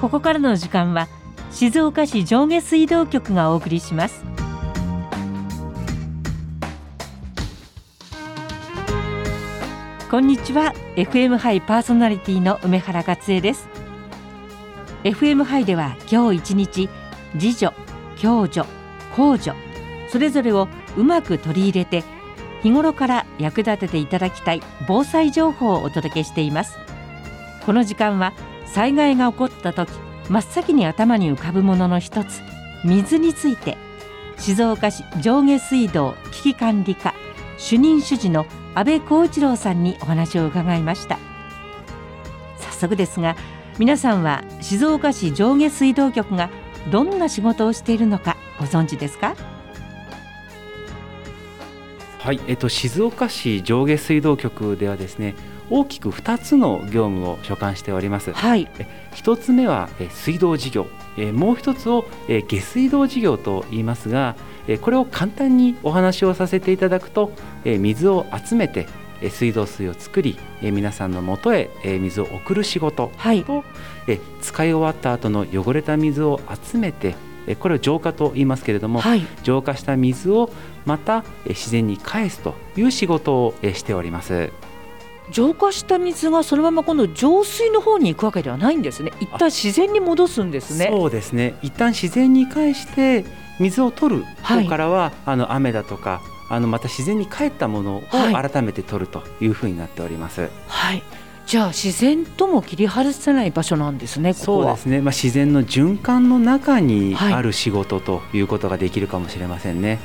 ここからの時間は静岡市上下水道局がお送りします。こんにちは。 FM ハイパーソナリティの梅原克恵です。 FM ハイでは今日一日、自助、共助、公助、それぞれをうまく取り入れて日頃から役立てていただきたい防災情報をお届けしています。この時間は災害が起こった時、真っ先に頭に浮かぶものの一つ、水について、静岡市上下水道危機管理課主任主事の安倍光一郎さんにお話を伺いました。早速ですが、皆さんは静岡市上下水道局がどんな仕事をしているのかご存知ですか？ はい、静岡市上下水道局ではですね、大きく2つの業務を所管しております。 はい、 1つ目は水道事業、もう1つを下水道事業と言いますが、これを簡単にお話をさせていただくと、水を集めて水道水を作り、皆さんの元へ水を送る仕事と、 はい、 使い終わった後の汚れた水を集めて、これを浄化と言いますけれども、 はい、 浄化した水をまた自然に返すという仕事をしております。 浄化した水がそのまま今度浄水の方に行くわけではないんですね。一旦自然に戻すんですね。 そうですね。一旦自然に返して水を取る方からは、雨だとかまた自然に帰ったものを改めて取るというふうになっております。 はい、じゃあ自然とも切り離せない場所なんですね、ここは。 そうですね、自然の循環の中にある仕事ということができるかもしれませんね。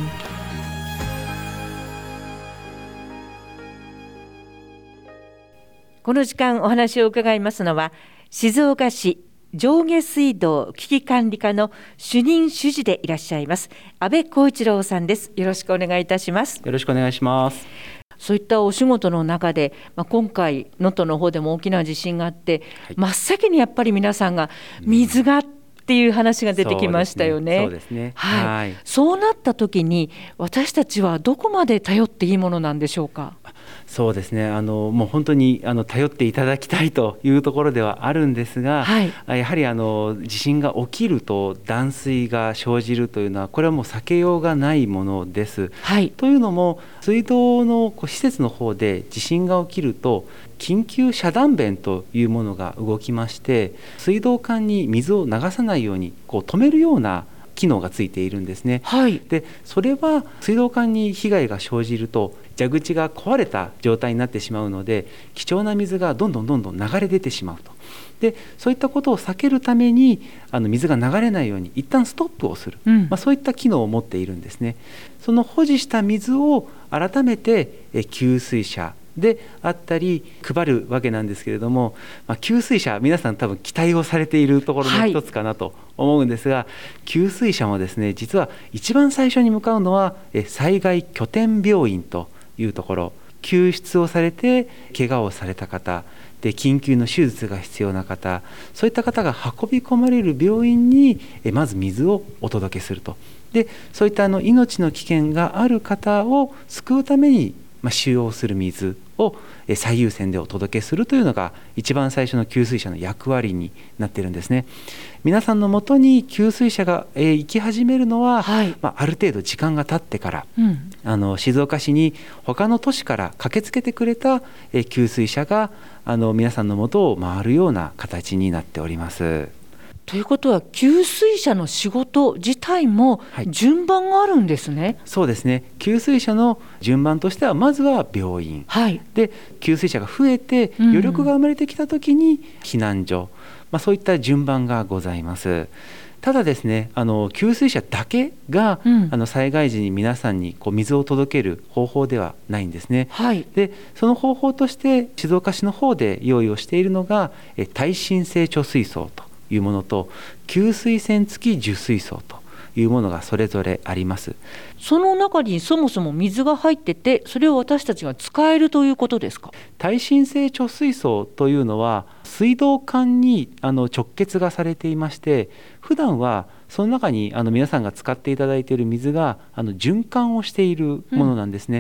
この時間お話を伺いますのは、静岡市上下水道危機管理課の主任主事でいらっしゃいます安倍光一郎さんです。よろしくお願いいたします。 よろしくお願いします。 そういったお仕事の中で、今回能登の方でも大きな地震があって、真っ先にやっぱり皆さんが水がっていう話が出てきましたよね。 そうですね。 はい。そうなった時に私たちはどこまで頼っていいものなんでしょうか？ そうですね、もう本当に頼っていただきたいというところではあるんですが、やはり地震が起きると断水が生じるというのは、これはもう避けようがないものです。というのも、水道の施設の方で地震が起きると緊急遮断弁というものが動きまして、水道管に水を流さないように止めるような機能がついているんですね。でそれは水道管に被害が生じると蛇口が壊れた状態になってしまうので、貴重な水がどんどん流れ出てしまうと。でそういったことを避けるために水が流れないように一旦ストップをする、そういった機能を持っているんですね。その保持した水を改めて給水車であったり配るわけなんですけれども、給水車、皆さん多分期待をされているところの一つかなと思うんですが、給水車もですね、実は一番最初に向かうのは災害拠点病院というところ、救出をされて怪我をされた方で、緊急の手術が必要な方、そういった方が運び込まれる病院にまず水をお届けすると。でそういった命の危険がある方を救うために使用する水を最優先でお届けするというのが一番最初の給水車の役割になっているんですね。皆さんのもとに給水車が行き始めるのは、ある程度時間が経ってから、静岡市に他の都市から駆けつけてくれた給水車が皆さんのもとを回るような形になっております。 ということは給水車の仕事自体も順番があるんですね。 そうですね。給水車の順番としては、まずは病院、で給水車が増えて余力が生まれてきたときに避難所、そういった順番がございます。ただですね、給水車だけが、災害時に皆さんに水を届ける方法ではないんですね。でその方法として静岡市の方で用意をしているのが耐震性貯水槽というものと、給水栓付き受水槽というものがそれぞれあります。 その中にそもそも水が入ってて、それを私たちが使えるということですか？ 耐震性貯水槽というのは水道管に直結がされていまして、普段はその中に皆さんが使っていただいている水が循環をしているものなんですね。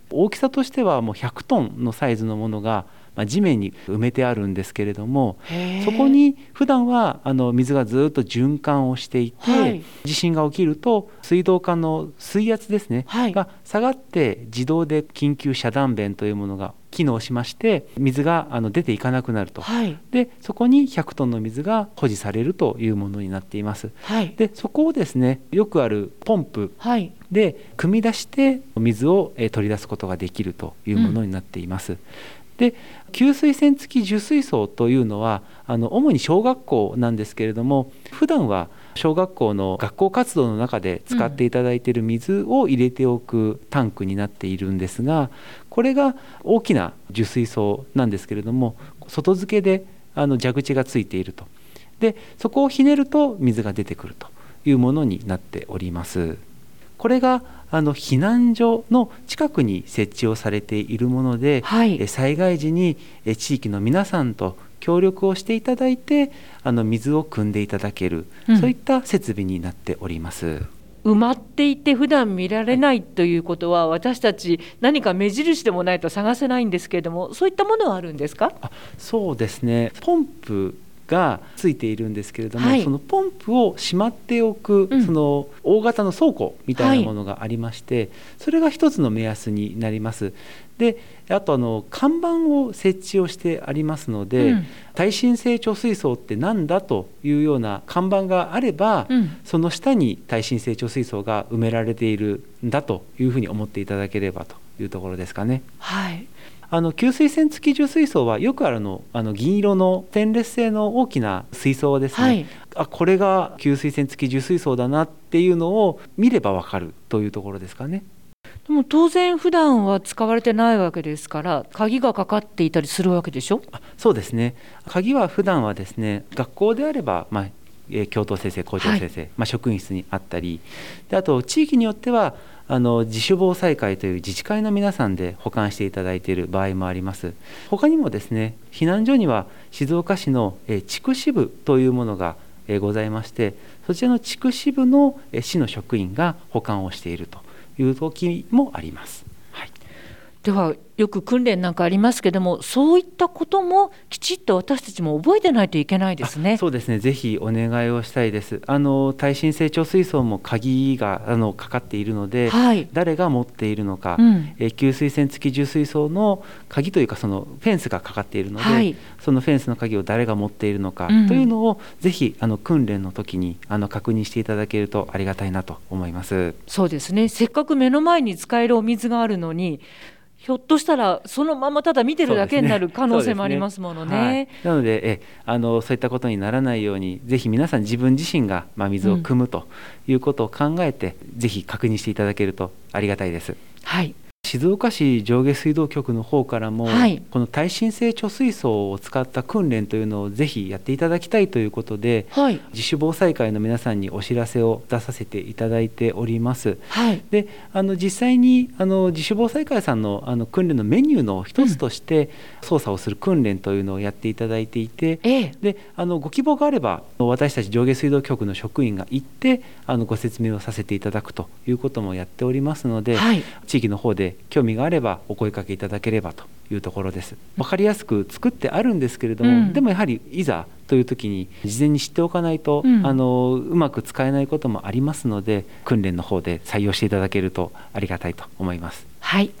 大きさとしてはもう100トンのサイズのものが地面に埋めてあるんですけれども、そこに普段は水がずっと循環をしていて、地震が起きると水道管の水圧ですね、が下がって自動で緊急遮断弁というものが機能しまして、水が出ていかなくなると、でそこに100トンの水が保持されるというものになっています。でそこをですね、よくあるポンプで汲み出して水を取り出すことができるというものになっています。で給水栓付き受水槽というのは主に小学校なんですけれども、普段は小学校の学校活動の中で使っていただいている水を入れておくタンクになっているんですが、これが大きな受水槽なんですけれども、外付けで蛇口がついていると。でそこをひねると水が出てくるというものになっております。これが避難所の近くに設置をされているもので、災害時に地域の皆さんと協力をしていただいて水を汲んでいただける、そういった設備になっております。 埋まっていて普段見られないということは、私たち何か目印でもないと探せないんですけれども、そういったものはあるんですか？ そうですね、ポンプがついているんですけれども、そのポンプをしまっておく、その大型の倉庫みたいなものがありまして、それが一つの目安になります。であと看板を設置をしてありますので、耐震性貯水槽って何だというような看板があれば、その下に耐震性貯水槽が埋められているんだというふうに思っていただければというところですかね。給水栓付き受水槽はよくある銀色のステンレス製の大きな水槽ですね、これが給水栓付き受水槽だなっていうのを見ればわかるというところですかね。 でも当然普段は使われてないわけですから、鍵がかかっていたりするわけでしょ？ そうですね、鍵は普段はですね、学校であれば、教頭先生、校長先生、職員室にあったりで、あと地域によっては自主防災会という自治会の皆さんで保管していただいている場合もあります。他にもですね、避難所には静岡市の地区支部というものがございまして、そちらの地区支部の市の職員が保管をしているという時もあります。 ではよく訓練なんかありますけども、そういったこともきちっと私たちも覚えてないといけないですね。 そうですね、ぜひお願いをしたいです。耐震性貯水槽も鍵がかかっているので、誰が持っているのか、給水栓付き受水槽の鍵というか、そのフェンスがかかっているので、そのフェンスの鍵を誰が持っているのかというのを、ぜひ訓練の時に確認していただけるとありがたいなと思います。 そうですね、せっかく目の前に使えるお水があるのに、ひょっとしたらそのままただ見てるだけになる可能性もありますものね。 なのでそういったことにならないように、ぜひ皆さん自分自身が水を汲むということを考えて、ぜひ確認していただけるとありがたいです。静岡市上下水道局の方からも、この耐震性貯水槽を使った訓練というのをぜひやっていただきたいということで、自主防災会の皆さんにお知らせを出させていただいております。で実際に自主防災会さんの訓練のメニューの一つとして、操作をする訓練というのをやっていただいていて、でご希望があれば私たち上下水道局の職員が行ってご説明をさせていただくということもやっておりますので、地域の方で興味があればお声かけいただければというところです。分かりやすく作ってあるんですけれども、でもやはりいざという時に事前に知っておかないと、うまく使えないこともありますので、訓練の方で採用していただけるとありがたいと思います。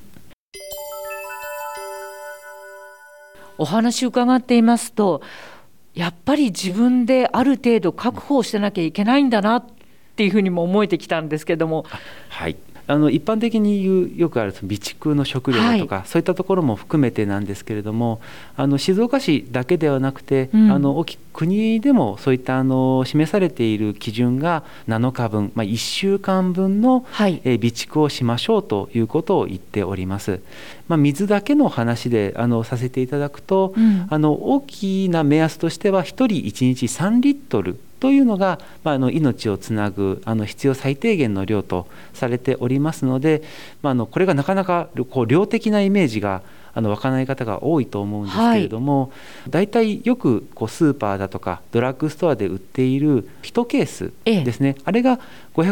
お話伺っていますと、やっぱり自分である程度確保してなきゃいけないんだなっていうふうにも思えてきたんですけども。 一般的によくある備蓄の食料だとか、そういったところも含めてなんですけれども、静岡市だけではなくて、国でもそういった示されている基準が7日分、1週間分の備蓄をしましょうということを言っております。水だけの話でさせていただくと、大きな目安としては1人1日3リットルというのが、命をつなぐ必要最低限の量とされておりますので、これがなかなか量的なイメージが湧かない方が多いと思うんですけれども、だいたいよくスーパーだとかドラッグストアで売っている1ケースですね、あれが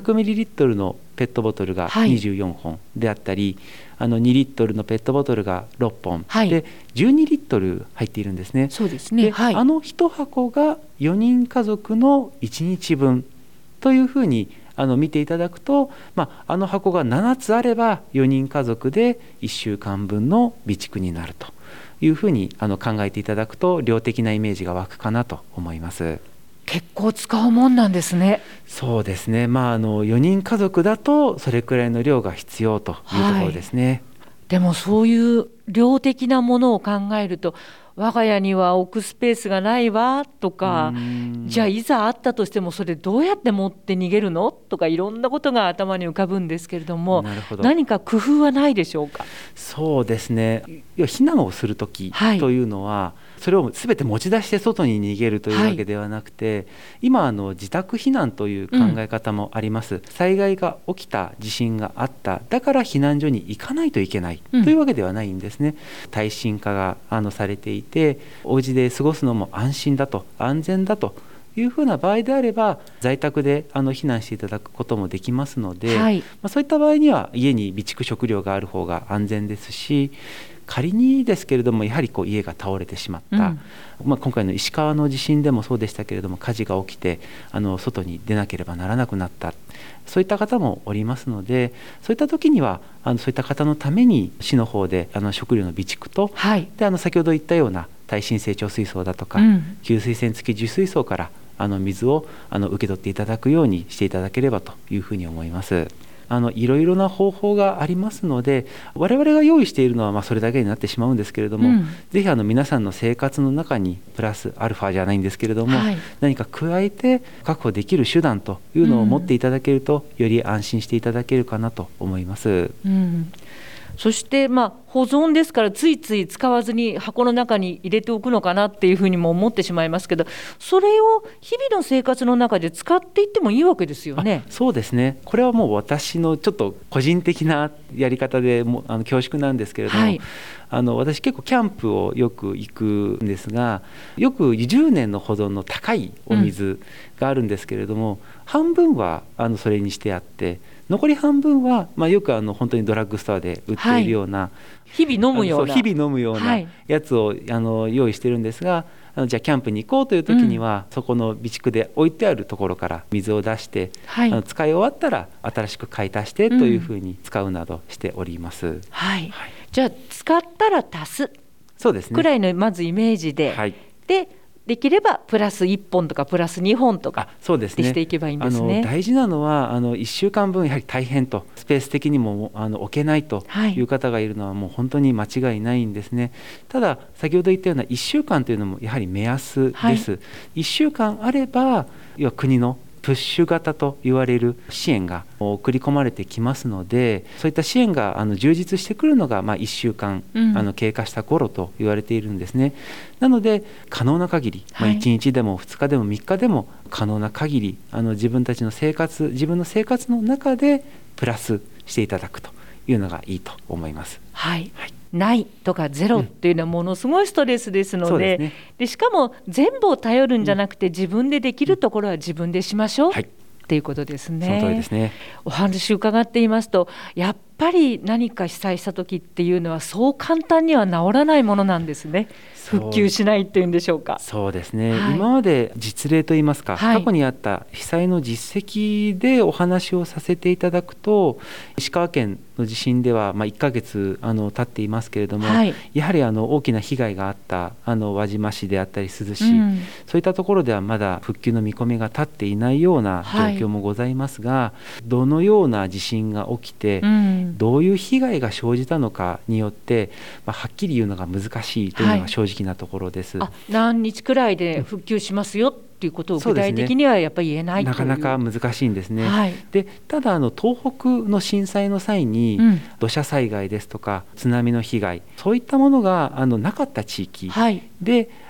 500ml のペットボトルが24本であったり、2リットルのペットボトルが6本、で12リットル入っているんですね。 そうですね。 で1箱が4人家族の1日分というふうに見ていただくと、箱が7つあれば4人家族で1週間分の備蓄になるというふうに考えていただくと量的なイメージが湧くかなと思います。 結構使うもんなんですね。 そうですね、4人家族だとそれくらいの量が必要というところですね。 でもそういう量的なものを考えると、我が家には置くスペースがないわとか、じゃあいざあったとしてもそれどうやって持って逃げるのとか、いろんなことが頭に浮かぶんですけれども、何か工夫はないでしょうか。 そうですね、避難をするときというのは、それを全て持ち出して外に逃げるというわけではなくて、今自宅避難という考え方もあります。災害が起きた、地震があった、だから避難所に行かないといけないというわけではないんですね。耐震化がされていて、お家で過ごすのも安心だと、安全だというふうな場合であれば、在宅で避難していただくこともできますので、そういった場合には家に備蓄食料がある方が安全ですし、仮にですけれども、やはり家が倒れてしまった、今回の石川の地震でもそうでしたけれども、火事が起きて外に出なければならなくなった、そういった方もおりますので、そういった時にはそういった方のために市の方で食料の備蓄と、で先ほど言ったような耐震成長水槽だとか、給水栓付き受水槽から水を受け取っていただくようにしていただければというふうに思います。いろいろな方法がありますので、我々が用意しているのはそれだけになってしまうんですけれども、ぜひ皆さんの生活の中にプラスアルファじゃないんですけれども、何か加えて確保できる手段というのを持っていただけると、より安心していただけるかなと思います。 そして保存ですから、ついつい使わずに箱の中に入れておくのかなっていうふうにも思ってしまいますけど、それを日々の生活の中で使っていってもいいわけですよね。 そうですね、これはもう私のちょっと個人的なやり方でも恐縮なんですけれども、私結構キャンプをよく行くんですが、よく10年の保存の高いお水があるんですけれども、半分はそれにしてあって、残り半分は、よく本当にドラッグストアで売っているような、 日々飲むようなやつを用意してるんですが、じゃあキャンプに行こうという時には、そこの備蓄で置いてあるところから水を出して、使い終わったら新しく買い足してというふうに使うなどしております。 じゃあ使ったら足すくらいのまずイメージで、できればプラス1本とかプラス2本とかでしていけばいいんですね。 大事なのは1週間分やはり大変と、スペース的にも置けないという方がいるのはもう本当に間違いないんですね。ただ先ほど言ったような1週間というのもやはり目安です。1週間あれば、要は国のプッシュ型と言われる支援が送り込まれてきますので、そういった支援が充実してくるのが1週間経過した頃と言われているんですね。なので可能な限り、1日でも2日でも3日でも可能な限り自分の生活の中でプラスしていただくというのがいいと思います。 ないとかゼロっていうのはものすごいストレスですので、しかも全部を頼るんじゃなくて、自分でできるところは自分でしましょうっていうことですね。 その通りですね。 お話伺っていますと、やっぱり何か被災した時っていうのはそう簡単には治らないものなんですね。復旧しないっていうんでしょうか。 そうですね、今まで実例といいますか、過去にあった被災の実績でお話をさせていただくと、石川県の地震では1ヶ月経っていますけれども、やはり大きな被害があった輪島市であったり珠洲市、そういったところではまだ復旧の見込みが立っていないような状況もございますが、どのような地震が起きて、どういう被害が生じたのかによって、はっきり言うのが難しいというのが正直なところです。 何日くらいで復旧しますよっていうことを具体的にはやっぱり言えないという、 なかなか難しいんですね。でただ東北の震災の際に、土砂災害ですとか津波の被害、そういったものがなかった地域で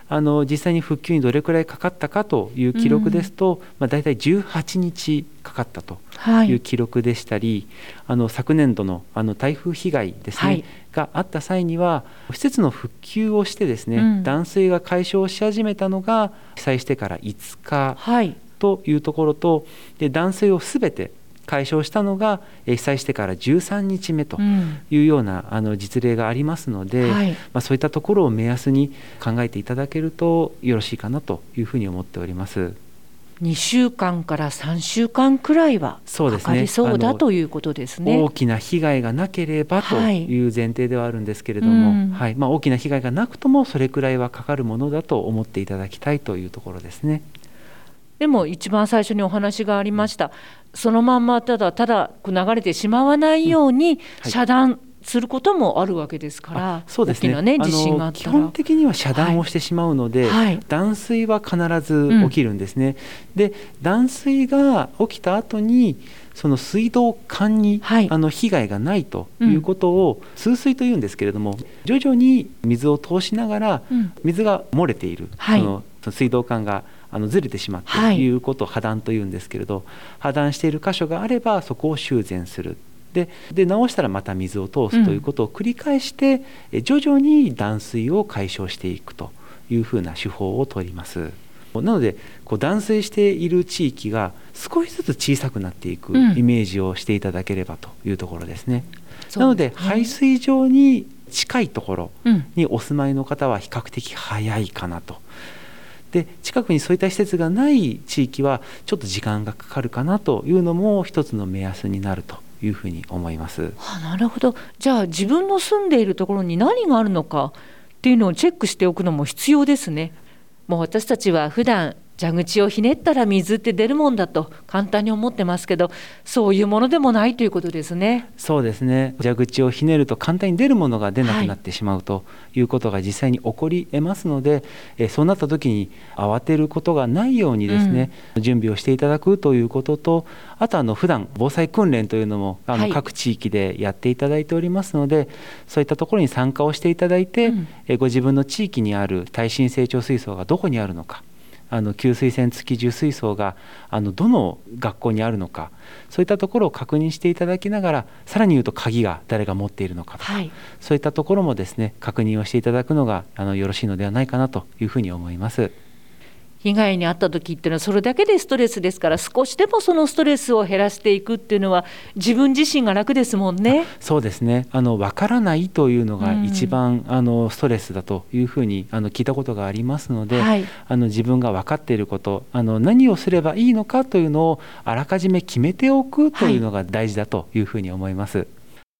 実際に復旧にどれくらいかかったかという記録ですと、だいたい18日かかったという記録でしたり、昨年度の台風被害ですね、があった際には施設の復旧をしてですね、断水が解消し始めたのが被災してから5日というところと、で断水をすべて解消したのが被災してから13日目というような実例がありますので、そういったところを目安に考えていただけるとよろしいかなというふうに思っております。 2週間から3週間くらいはかかりそうだということですね。 大きな被害がなければという前提ではあるんですけれども、大きな被害がなくともそれくらいはかかるものだと思っていただきたいというところですね。 でも一番最初にお話がありました、そのまんまただ流れてしまわないように遮断することもあるわけですから、 そうですね、 大きな地震があったら基本的には遮断をしてしまうので、断水は必ず起きるんですね。で断水が起きた後にその水道管に、被害がないということを通水というんですけれども、徐々に水を通しながら、水が漏れている、その水道管がずれてしまってということを破断というんですけれど、破断している箇所があればそこを修繕する。で直したらまた水を通すということを繰り返して、徐々に断水を解消していくというふうな手法を取ります。なので断水している地域が少しずつ小さくなっていくイメージをしていただければというところですね。なので排水場に近いところにお住まいの方は比較的早いかなと。で近くにそういった施設がない地域はちょっと時間がかかるかなというのも一つの目安になるというふうに思います。 なるほど。じゃあ自分の住んでいるところに何があるのかっていうのをチェックしておくのも必要ですね。もう私たちは普段蛇口をひねったら水って出るもんだと簡単に思ってますけど、そういうものでもないということですね。 そうですね。蛇口をひねると簡単に出るものが出なくなってしまうということが実際に起こり得ますので、そうなった時に慌てることがないようにですね、準備をしていただくということと、あと普段防災訓練というのも各地域でやっていただいておりますので、そういったところに参加をしていただいて、ご自分の地域にある耐震成長水槽がどこにあるのか、給水栓付き受水槽がどの学校にあるのか、そういったところを確認していただきながら、さらに言うと鍵が誰が持っているのかとか、そういったところもですね確認をしていただくのがよろしいのではないかなというふうに思います。 被害に遭った時っていうのはそれだけでストレスですから、少しでもそのストレスを減らしていくっていうのは自分自身が楽ですもんね。 そうですね。分からないというのが一番ストレスだというふうに聞いたことがありますので、自分が分かっていること、何をすればいいのかというのをあらかじめ決めておくというのが大事だというふうに思います。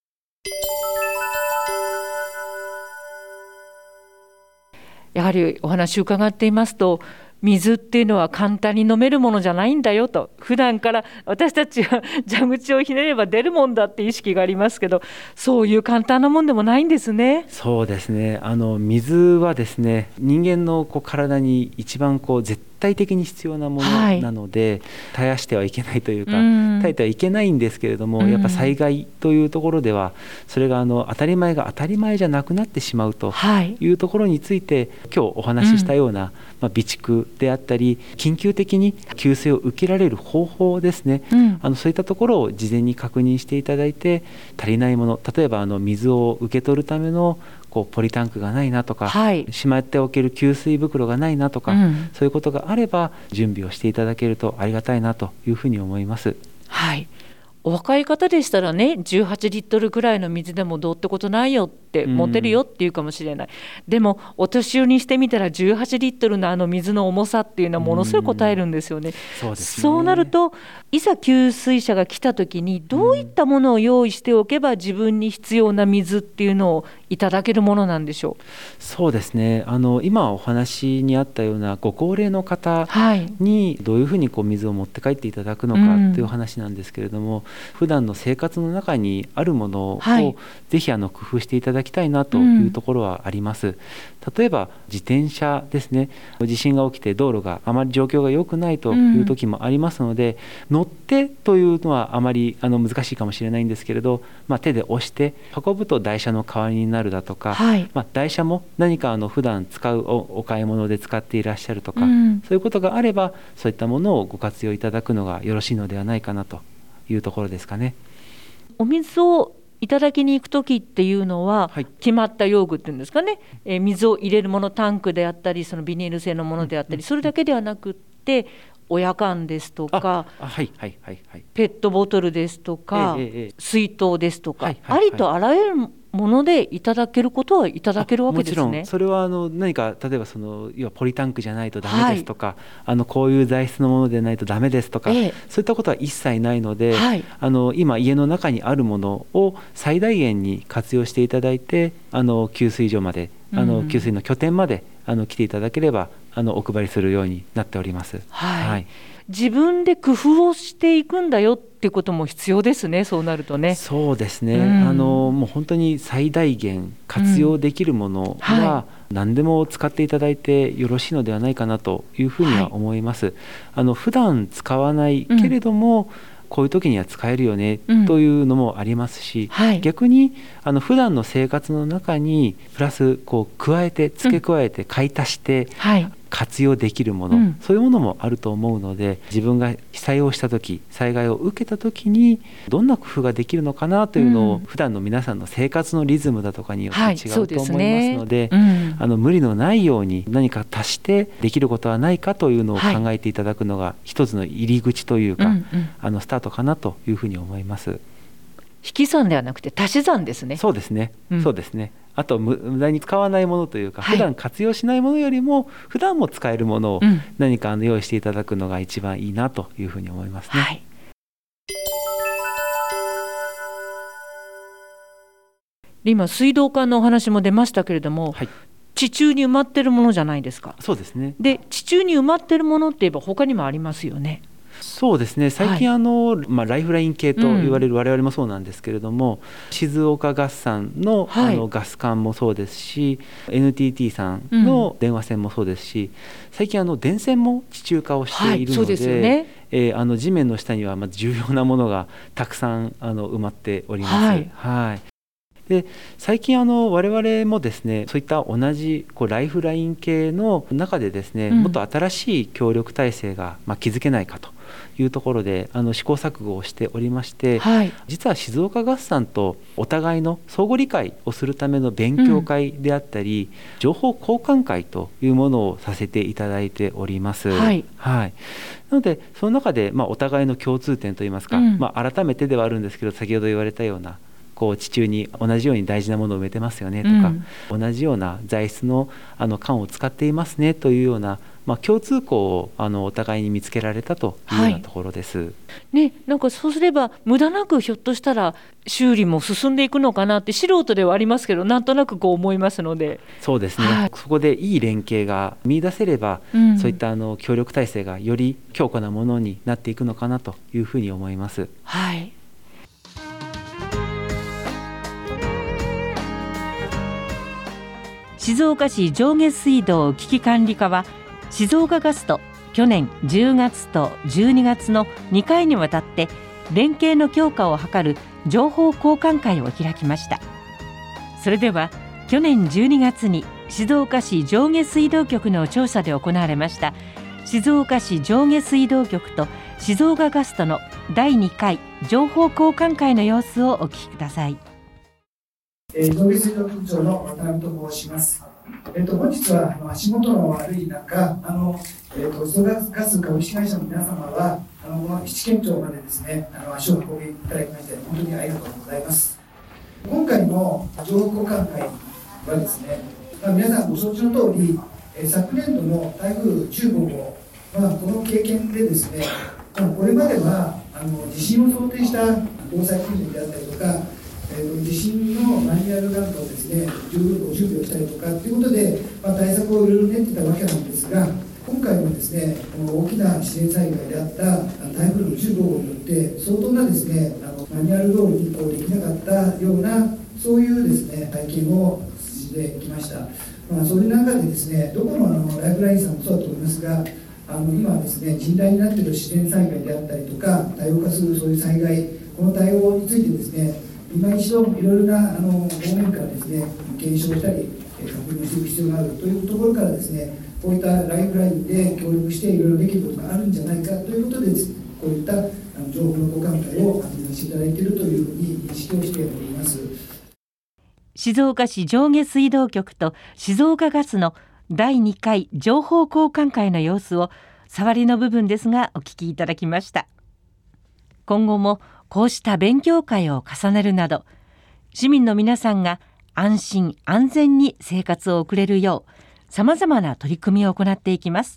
やはりお話を伺っていますと、水っていうのは簡単に飲めるものじゃないんだよと、普段から私たちは蛇口をひねれば出るもんだって意識がありますけど、そういう簡単なもんでもないんですね。 そうですね。水はですね、人間の体に一番絶対的に必要なものなので、絶やしてはいけないというか、絶えてはいけないんですけれども、やっぱ災害というところではそれが当たり前が当たり前じゃなくなってしまうというところについて、今日お話ししたような、備蓄であったり緊急的に給水を受けられる方法ですね、そういったところを事前に確認していただいて、足りないもの、例えば水を受け取るためのポリタンクがないなとか、しまっておける給水袋がないなとか、そういうことがあれば準備をしていただけるとありがたいなというふうに思います。 お若い方でしたらね、18リットルくらいの水でもどうってことないよって持てるよっていうかもしれない。でもお年寄りにしてみたら18リットルの水の重さっていうのはものすごい答えるんですよね。そうなるといざ給水車が来た時にどういったものを用意しておけば自分に必要な水っていうのをいただけるものなんでしょう。 そうですね。今お話にあったようなご高齢の方にどういうふうに水を持って帰っていただくのかという話なんですけれども、普段の生活の中にあるものをぜひ工夫していただきたいなというところはあります。例えば自転車ですね。地震が起きて道路があまり状況が良くないという時もありますので、乗ってというのはあまり難しいかもしれないんですけれど、手で押して運ぶと台車の代わりにななるだとか、台車も何か普段使う お買い物で使っていらっしゃるとか、そういうことがあればそういったものをご活用いただくのがよろしいのではないかなというところですかね。 お水をいただきに行くときっていうのは、決まった用具っていうんですかね、水を入れるもの、タンクであったりそのビニール製のものであったり、それだけではなくって親缶ですとか、ペットボトルですとか、水筒ですとか、ありとあらゆるものでいただけることはいただけるわけですね。 もちろんそれは何か例えば要はポリタンクじゃないとダメですとか、こういう材質のものでないとダメですとか、そういったことは一切ないので、今家の中にあるものを最大限に活用していただいて、給水所まで給水の拠点まで来ていただければお配りするようになっております。自分で工夫をしていくんだよっていうことも必要ですね。そうなるとね。 そうですね、もう本当に最大限活用できるものは何でも使っていただいてよろしいのではないかなというふうには思います。普段使わないけれども、こういう時には使えるよねというのもありますし、逆に普段の生活の中にプラス加えて付け加えて買い足して活用できるもの、そういうものもあると思うので、自分が被災をした時、災害を受けた時にどんな工夫ができるのかなというのを、普段の皆さんの生活のリズムだとかによって違うと思いますので、無理のないように何か足してできることはないかというのを考えていただくのが一つの入り口というか、スタートかなというふうに思います。 引き算ではなくて足し算ですね。 そうですね、そうですね。あと無駄に使わないものというか、普段活用しないものよりも普段も使えるものを何か用意していただくのが一番いいなというふうに思いますね。 今水道管のお話も出ましたけれども、地中に埋まってるものじゃないですか。 そうですね。 で、地中に埋まってるものって言えば他にもありますよね。 そうですね、最近ライフライン系と言われる我々もそうなんですけれども、静岡ガスさんの、ガス管もそうですし、 NTT さんの電話線もそうですし、最近電線も地中化をしているので、地面の下には重要なものがたくさん埋まっております。で、最近我々もですね、そういった同じライフライン系の中でですね、もっと新しい協力体制が築けないかというところで試行錯誤をしておりまして、実は静岡ガスさんとお互いの相互理解をするための勉強会であったり、情報交換会というものをさせていただいております。なのでその中でお互いの共通点といいますか、改めてではあるんですけど、先ほど言われたような地中に同じように大事なものを埋めてますよねとか、同じような材質の缶を使っていますねというような、共通項をお互いに見つけられたというようなところです。 なんかそうすれば無駄なくひょっとしたら修理も進んでいくのかなって素人ではありますけど、なんとなく思いますので。 そうですね、そこでいい連携が見出せれば、そういった協力体制がより強固なものになっていくのかなというふうに思います。 静岡市上下水道危機管理課は、静岡ガスと去年10月と12月の2回にわたって連携の強化を図る情報交換会を開きました。それでは去年12月に静岡市上下水道局の調査で行われました静岡市上下水道局と静岡ガスとの第2回情報交換会の様子をお聞きください。 上下水道局長の渡辺と申します。本日は足元の悪い中、静岡ガス株式会社の皆様はこの七県庁までですね、足を運びいただきまして本当にありがとうございます。今回の情報交換会はですね、皆さんご承知の通り、昨年度の台風15号、この経験でですね、これまでは地震を想定した防災訓練であったりとか、地震のマニュアルなんかをですね、十分ご準備をしたりとかということで、対策をいろいろ練っていたわけなんですが、今回もですね、この大きな自然災害であった台風の15号によって相当なですね、マニュアル通りにできなかったような、そういうですね、体験をしてきました。そういう中でですね、どこのライフラインさんもそうだと思いますが、今はですね、甚大になっている自然災害であったりとか、多様化するそういう災害、この対応についてですね、今一度いろいろな方面からですね、 検証したり確認していく必要があるというところからですね、こういったライフラインで協力していろいろできることがあるんじゃないかということでですね、こういった情報の交換会を始めさせていただいているというふうに認識をしております。 静岡市上下水道局と静岡ガスの第2回情報交換会の様子を触りの部分ですがお聞きいただきました。今後もこうした勉強会を重ねるなど、市民の皆さんが安心安全に生活を送れるようさまざまな取り組みを行っていきます。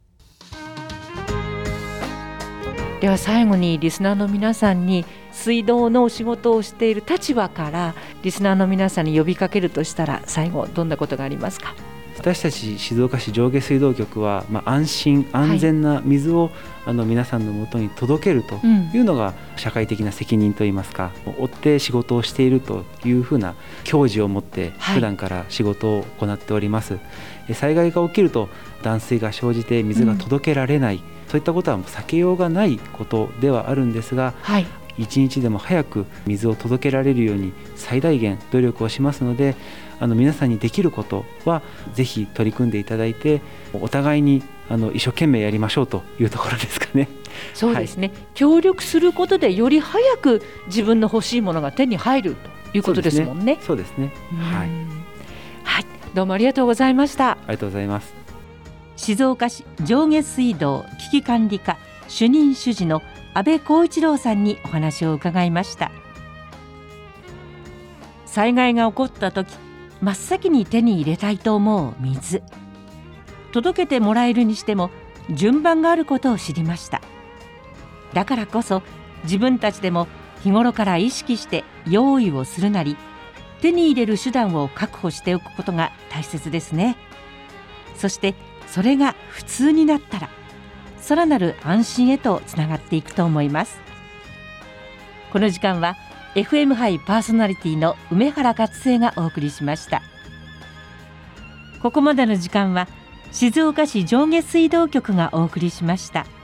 では最後にリスナーの皆さんに水道のお仕事をしている立場からリスナーの皆さんに呼びかけるとしたら、最後どんなことがありますか？ 私たち静岡市上下水道局は、安心安全な水を、皆さんのもとに届けるというのが社会的な責任といいますか、追って仕事をしているというふうな矜持を持って普段から仕事を行っております。災害が起きると断水が生じて水が届けられない、そういったことは避けようがないことではあるんですが、一日でも早く水を届けられるように最大限努力をしますので、皆さんにできることはぜひ取り組んでいただいて、お互いに一生懸命やりましょうというところですかね。 そうですね、協力することでより早く自分の欲しいものが手に入るということですもんね。 そうですね。はい、 どうもありがとうございました。 ありがとうございます。 静岡市上下水道危機管理課主任主事の安倍光一郎さんにお話を伺いました。災害が起こった時、真っ先に手に入れたいと思う水、届けてもらえるにしても順番があることを知りました。だからこそ自分たちでも日頃から意識して用意をするなり、手に入れる手段を確保しておくことが大切ですね。そしてそれが普通になったら、さらなる安心へとつながっていくと思います。この時間は FM 杯パーソナリティの梅原勝恵がお送りしました。ここまでの時間は静岡市上下水道局がお送りしました。